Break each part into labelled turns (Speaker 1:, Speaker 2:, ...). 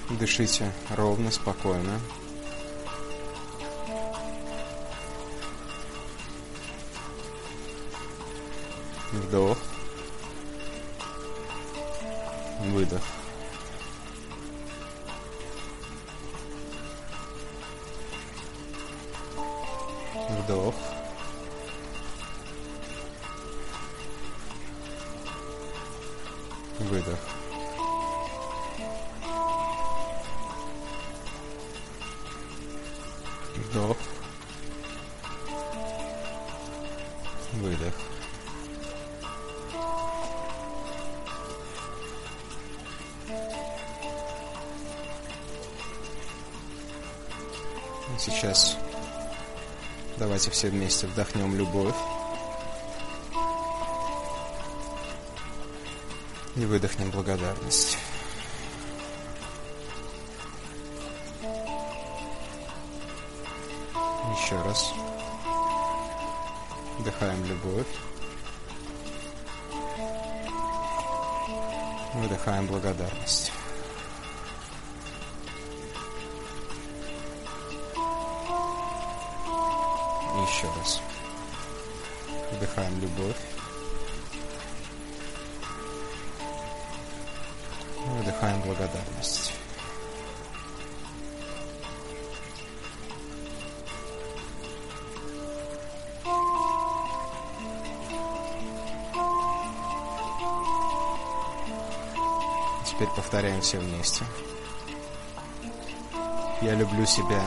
Speaker 1: Дышите ровно, спокойно. Вдох. Выдох. Вдох. Выдох. Вдох. Выдох. Сейчас давайте все вместе вдохнем любовь и выдохнем благодарность. Еще раз. Вдыхаем любовь. Выдыхаем благодарность. Еще раз. Вдыхаем любовь. Выдыхаем благодарность. Теперь повторяем все вместе. Я люблю себя.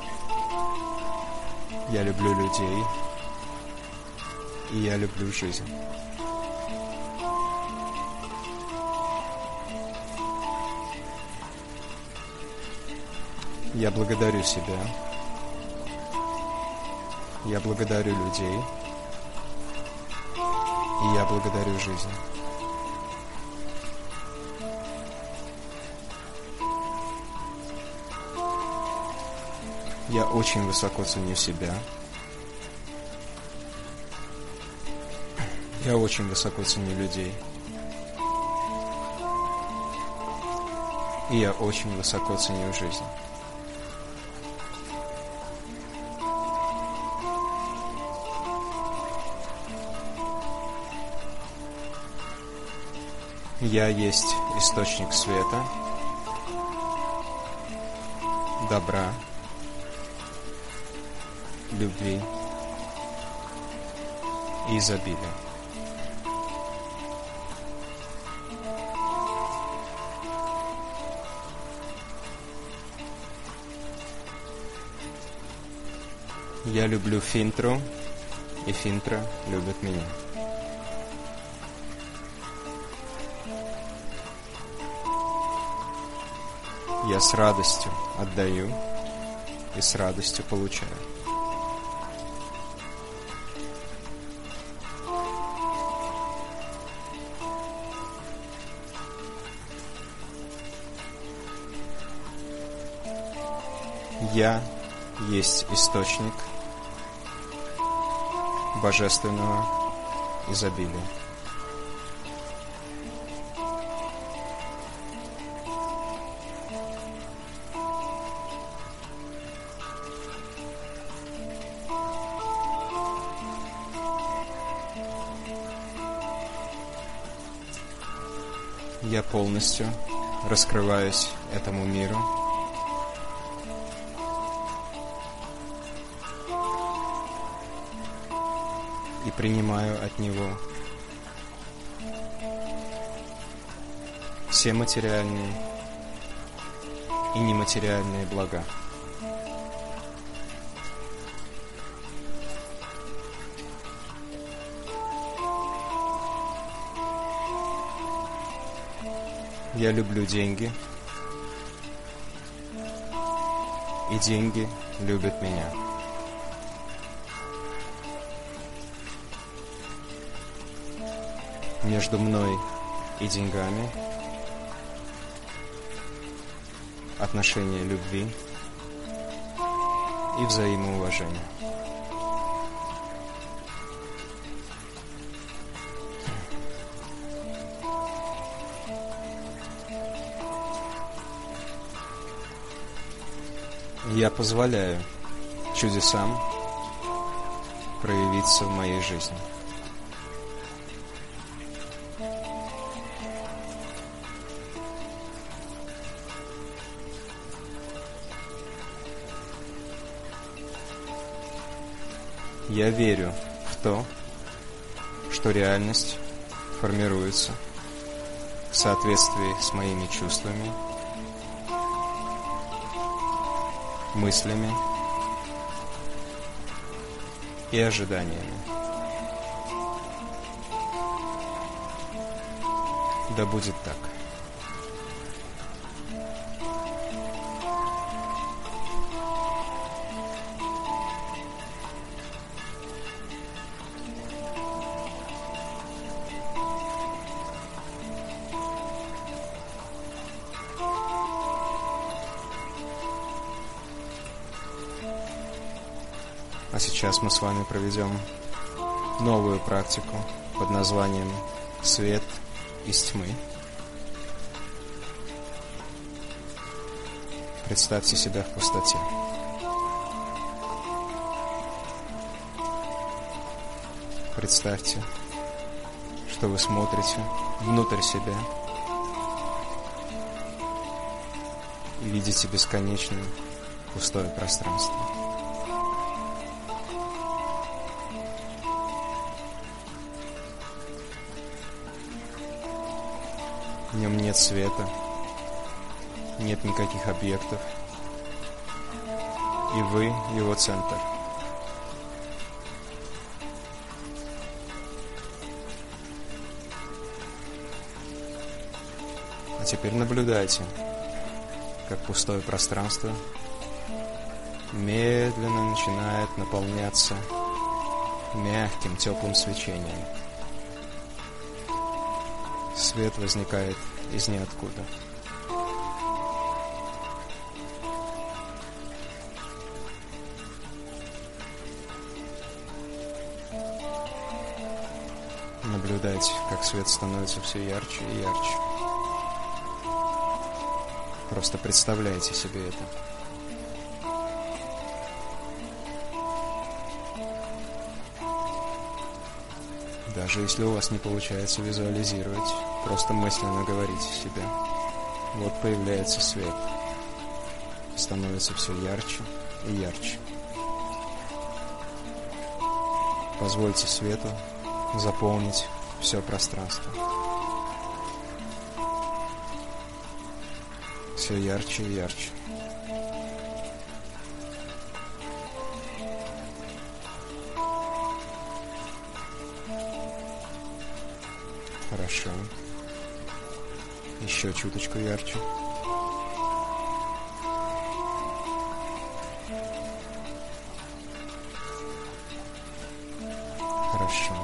Speaker 1: Я люблю людей. И я люблю жизнь. Я благодарю себя. Я благодарю людей. И я благодарю жизнь. Я очень высоко ценю себя. Я очень высоко ценю людей. И я очень высоко ценю жизнь. Я есть источник света, добра, любви и изобилия. Я люблю Финтру, и Финтра любит меня. Я с радостью отдаю и с радостью получаю. Я есть источник божественного изобилия. Я полностью раскрываюсь этому миру. И принимаю от него все материальные и нематериальные блага. Я люблю деньги, и деньги любят меня. Между мной и деньгами отношения любви и взаимоуважения. Я позволяю чудесам проявиться в моей жизни. Я верю в то, что реальность формируется в соответствии с моими чувствами, мыслями и ожиданиями. Да будет так. А сейчас мы с вами проведем новую практику под названием «Свет из тьмы». Представьте себя в пустоте. Представьте, что вы смотрите внутрь себя и видите бесконечное пустое пространство. В нем нет света, нет никаких объектов, и вы его центр. А теперь наблюдайте, как пустое пространство медленно начинает наполняться мягким, теплым свечением. Свет возникает из ниоткуда. Наблюдайте, как свет становится все ярче и ярче. Просто представляйте себе это. Даже если у вас не получается визуализировать, просто мысленно говорите себе: вот появляется свет, становится все ярче и ярче. Позвольте свету заполнить все пространство. Все ярче и ярче. Хорошо. Еще чуточку ярче. Хорошо.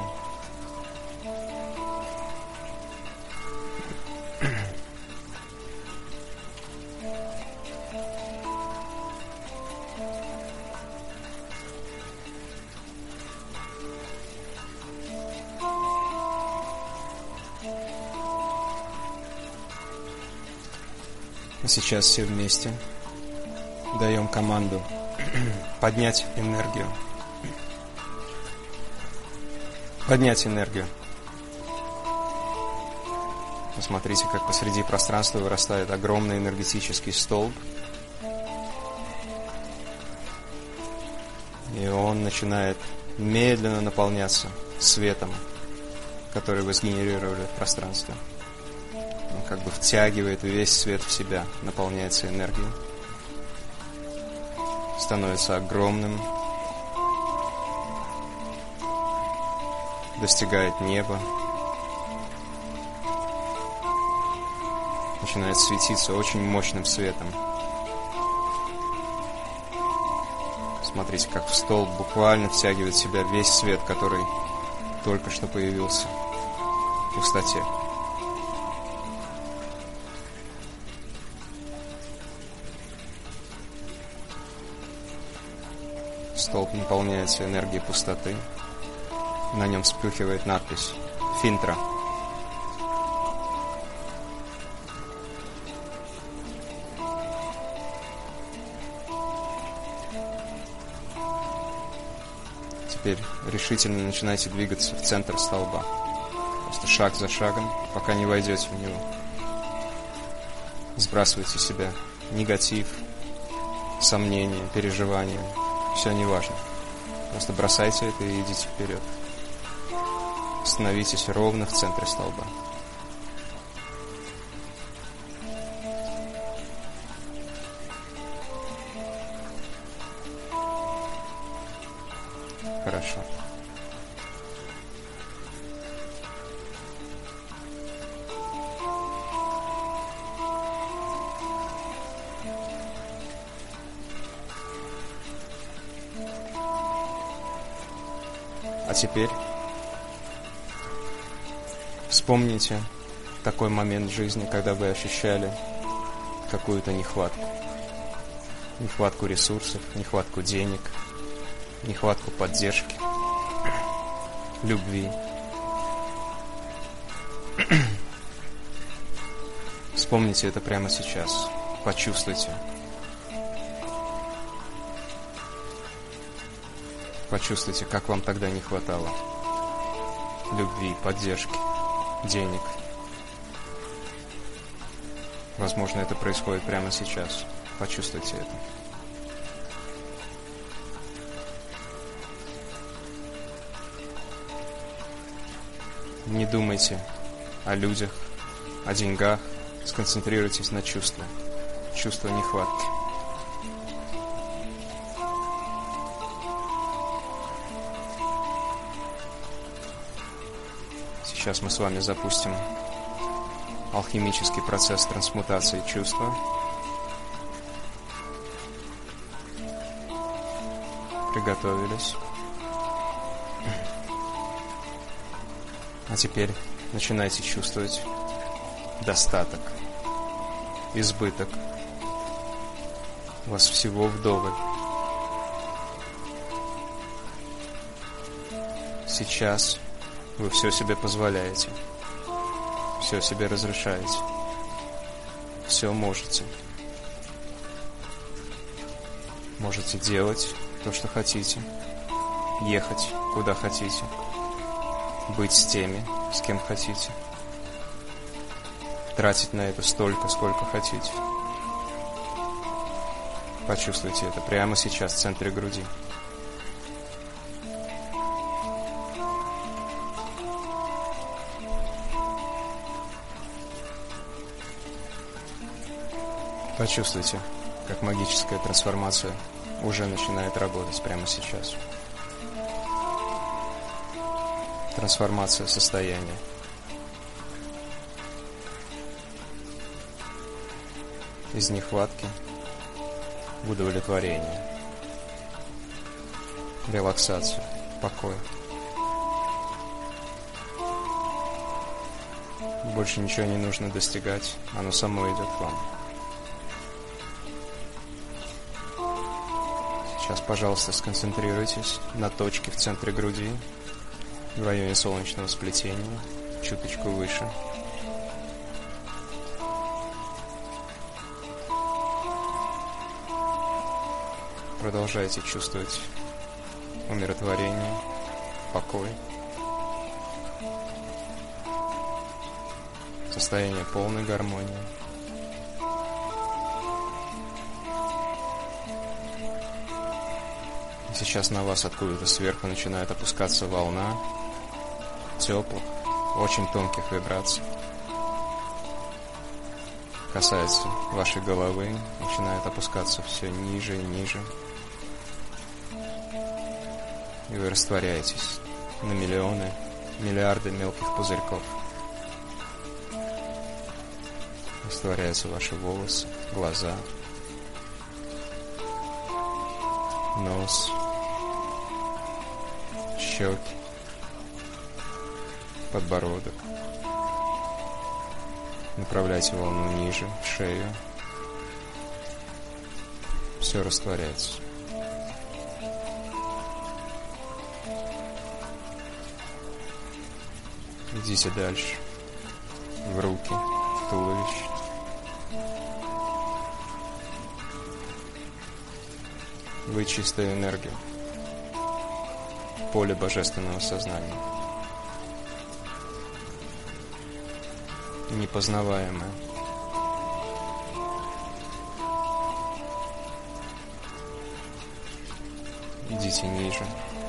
Speaker 1: Сейчас все вместе даем команду поднять энергию. Поднять энергию. Посмотрите, как посреди пространства вырастает огромный энергетический столб. И он начинает медленно наполняться светом, который вы сгенерировали в пространстве. Он как бы втягивает весь свет в себя, наполняется энергией, становится огромным, достигает неба, начинает светиться очень мощным светом. Смотрите, как в столб буквально втягивает в себя весь свет, который только что появился в пустоте. Столб наполняется энергией пустоты. На нем вспыхивает надпись «Финтра». Теперь решительно начинайте двигаться в центр столба. Просто шаг за шагом, пока не войдете в него. Сбрасывайте с себя негатив, сомнения, переживания. Все не важно. Просто бросайте это и идите вперед. Становитесь ровно в центре столба. Хорошо. А теперь вспомните такой момент в жизни, когда вы ощущали какую-то нехватку. Нехватку ресурсов, нехватку денег, нехватку поддержки, любви. Вспомните это прямо сейчас. Почувствуйте. Почувствуйте, как вам тогда не хватало любви, поддержки, денег. Возможно, это происходит прямо сейчас. Почувствуйте это. Не думайте о людях, о деньгах. Сконцентрируйтесь на чувстве. Чувство нехватки. Сейчас мы с вами запустим алхимический процесс трансмутации чувства. Приготовились. А теперь начинайте чувствовать достаток, избыток. У вас всего вдоволь. Сейчас вы все себе позволяете, все себе разрешаете, все можете. Можете делать то, что хотите, ехать куда хотите, быть с теми, с кем хотите, тратить на это столько, сколько хотите. Почувствуйте это прямо сейчас в центре груди. Почувствуйте, как магическая трансформация уже начинает работать прямо сейчас. Трансформация состояния. Из нехватки в удовлетворение, релаксацию, покой. Больше ничего не нужно достигать, оно само идет к вам. Сейчас, пожалуйста, сконцентрируйтесь на точке в центре груди, в районе солнечного сплетения, чуточку выше. Продолжайте чувствовать умиротворение, покой, состояние полной гармонии. Сейчас на вас откуда-то сверху начинает опускаться волна теплых, очень тонких вибраций. Касается вашей головы, начинает опускаться все ниже и ниже. И вы растворяетесь на миллионы, миллиарды мелких пузырьков. Растворяются ваши волосы, глаза, нос, щеки, подбородок. Направляйте волну ниже, в шею. Все растворяется. Идите дальше. В руки, в туловище. Вы чистая энергия. в поле божественного сознания. Непознаваемое. Идите ниже.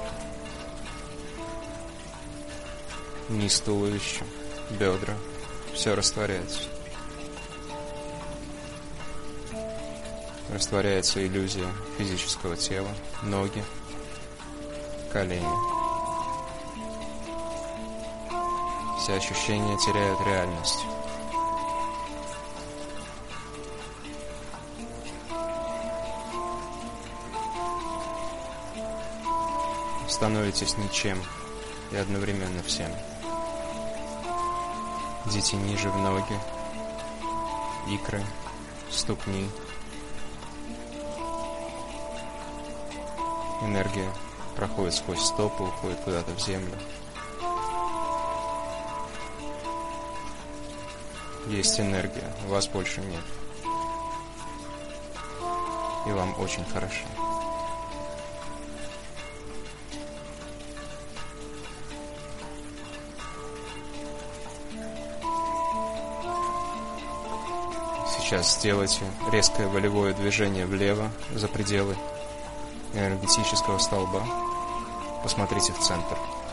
Speaker 1: Низ туловища, бедра. Все растворяется. Растворяется иллюзия физического тела, ноги, колени. Все ощущения теряют реальность. Становитесь ничем и одновременно всем. Идите ниже в ноги, икры, ступни. Энергия проходит сквозь стопы, уходит куда-то в землю. Есть энергия, вас больше нет. И вам очень хорошо. Сейчас сделайте резкое волевое движение влево, за пределы энергетического столба. Посмотрите в центр.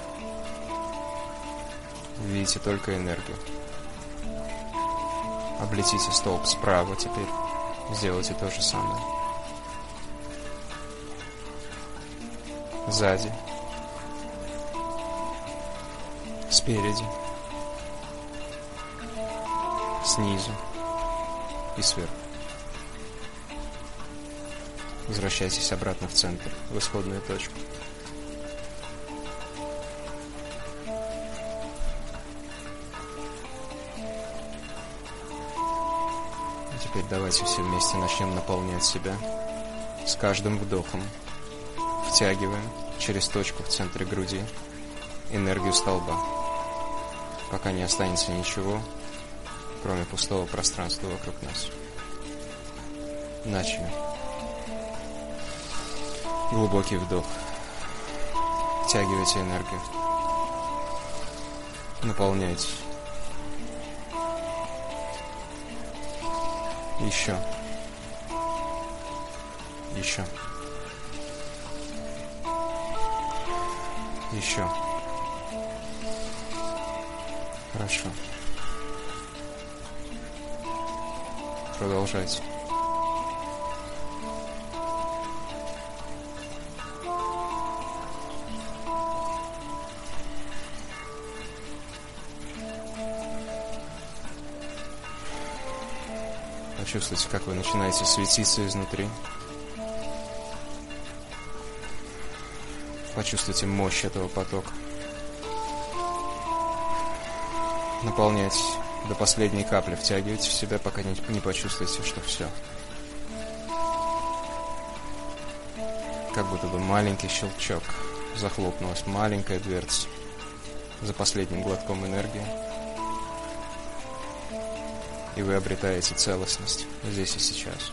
Speaker 1: Видите только энергию. Облетите столб справа теперь. Сделайте то же самое. Сзади. Спереди. Снизу. И сверху. Возвращайтесь обратно в центр, в исходную точку. И теперь давайте все вместе начнем наполнять себя. С каждым вдохом втягиваем через точку в центре груди энергию столба, пока не останется ничего, кроме пустого пространства вокруг нас. Начали. Глубокий вдох. Втягивайте энергию. Наполняйте. Еще. Еще. Еще. Хорошо. Продолжайте. Почувствуйте, как вы начинаете светиться изнутри. Почувствуйте мощь этого потока. Наполняйте до последней капли, втягивайте в себя, пока не почувствуете, что все. Как будто бы маленький щелчок. Захлопнулась маленькая дверца за последним глотком энергии. И вы обретаете целостность здесь и сейчас.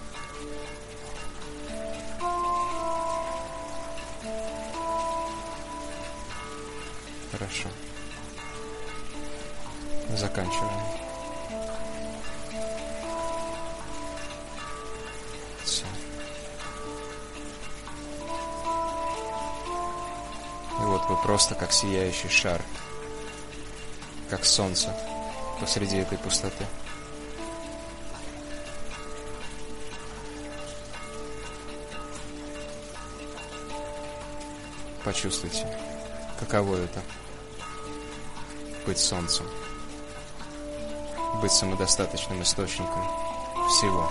Speaker 1: Хорошо. Заканчиваем. Все. И вот вы просто как сияющий шар, как солнце посреди этой пустоты. Почувствуйте, каково это — быть солнцем, быть самодостаточным источником всего.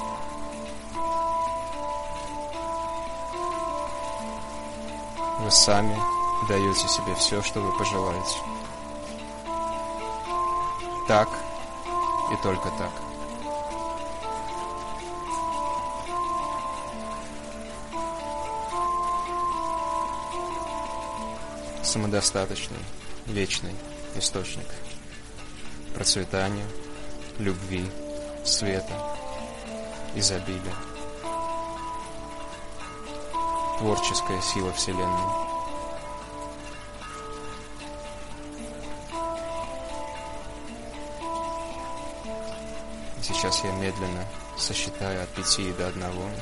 Speaker 1: Вы сами даете себе все, что вы пожелаете. Так и только так. Самодостаточный, вечный источник процветания, любви, света, изобилия. Творческая сила Вселенной. Сейчас я медленно сосчитаю от 5 до 1.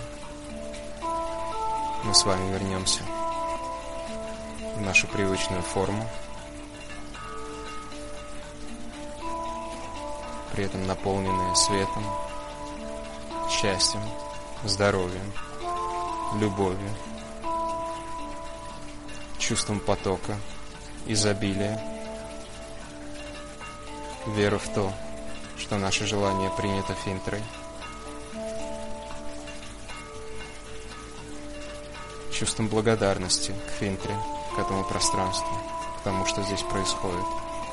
Speaker 1: Мы с вами вернемся в нашу привычную форму, при этом наполненные светом, счастьем, здоровьем, любовью, чувством потока, изобилия, веру в то, что наше желание принято Финтрой, чувством благодарности к Финтре, к этому пространству, к тому, что здесь происходит,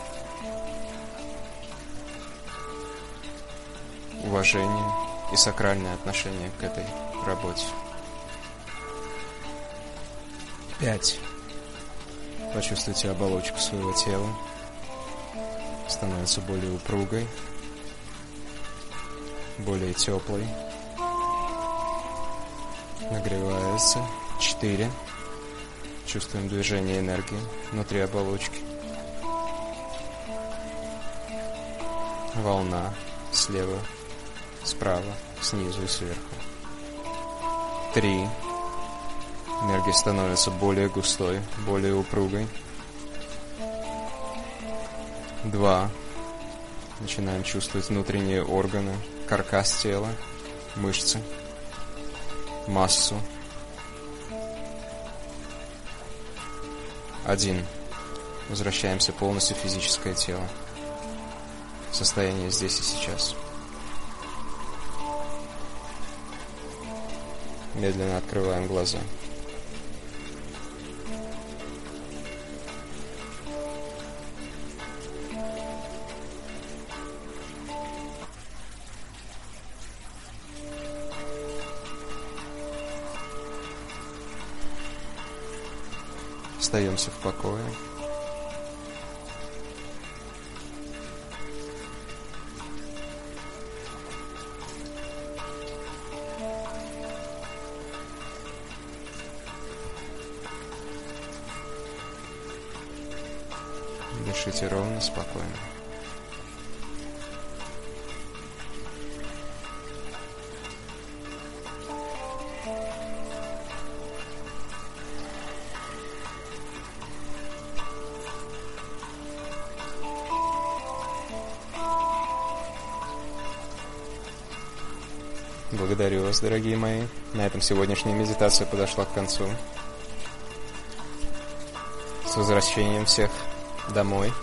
Speaker 1: уважение и сакральное отношение к этой работе. 5. Почувствуйте оболочку своего тела, становится более упругой, более теплой, нагревается. 4. Чувствуем движение энергии внутри оболочки. Волна слева, справа, снизу и сверху. 3. Энергия становится более густой, более упругой. 2. Начинаем чувствовать внутренние органы, каркас тела, мышцы, массу. 1. Возвращаемся полностью в физическое тело. Состояние здесь и сейчас. Медленно открываем глаза. Остаемся в покое. Дышите ровно, спокойно. Благодарю вас, дорогие мои. На этом сегодняшняя медитация подошла к концу. С возвращением всех домой.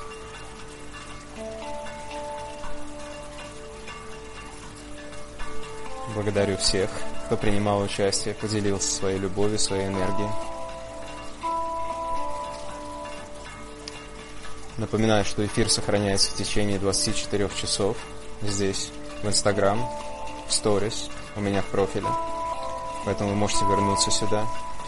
Speaker 1: Благодарю всех, кто принимал участие, поделился своей любовью, своей энергией. Напоминаю, что эфир сохраняется в течение 24 часов здесь, в Instagram, в Stories, у меня в профиле. Поэтому вы можете вернуться сюда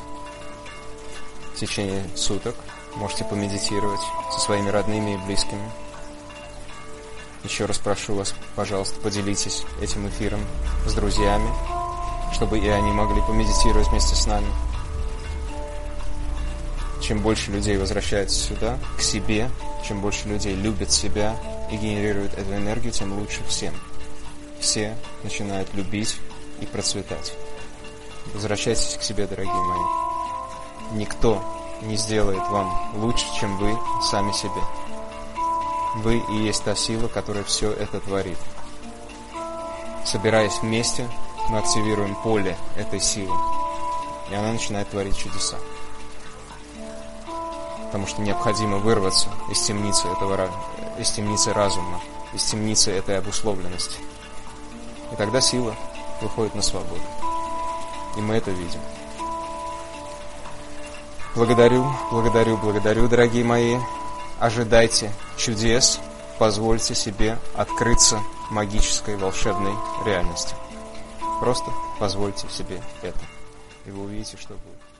Speaker 1: в течение суток. Можете помедитировать со своими родными и близкими. Еще раз прошу вас, пожалуйста, поделитесь этим эфиром с друзьями, чтобы и они могли помедитировать вместе с нами. Чем больше людей возвращается сюда, к себе, чем больше людей любят себя и генерируют эту энергию, тем лучше всем. Все начинают любить и процветать. Возвращайтесь к себе, дорогие мои. Никто не сделает вам лучше, чем вы сами себе. Вы и есть та сила, которая все это творит. Собираясь вместе, мы активируем поле этой силы, и она начинает творить чудеса. Потому что необходимо вырваться из темницы разума, из темницы этой обусловленности. И тогда сила выходит на свободу. И мы это видим. Благодарю, дорогие мои. Ожидайте чудес, позвольте себе открыться магической, волшебной реальности. Просто позвольте себе это, и вы увидите, что будет.